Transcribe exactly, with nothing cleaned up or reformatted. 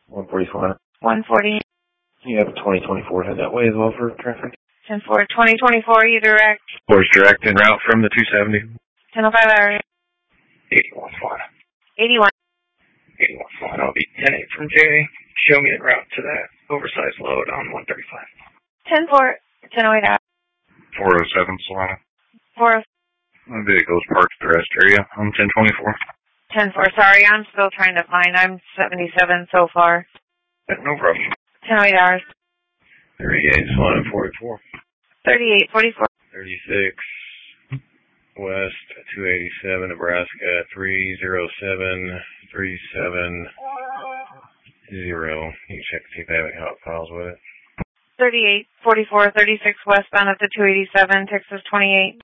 one forty-four. one forty. You have a twenty twenty-four head that way as well for traffic? ten four. twenty twenty-four, you direct. Course direct en route from the two seventy. ten oh five area. eighty-one flat. eighty-one. eighty-one flat. I'll be ten eight from J. Show me en route to that oversized load on one thirty-five. ten four. ten oh eight out. four oh seven Solana. four oh. My vehicle's parked the rest area on ten twenty-four. ten four. Sorry, I'm still trying to find. I'm seventy-seven so far. No problem. ten oh eight hours. thirty-eight Solana forty-four. thirty-eight forty-four. thirty-six West two eighty-seven Nebraska three oh seven three seven zero. You can check to see if they have any hot files with it. thirty-eight forty-four. thirty-six westbound at the two eighty-seven, Texas twenty-eight.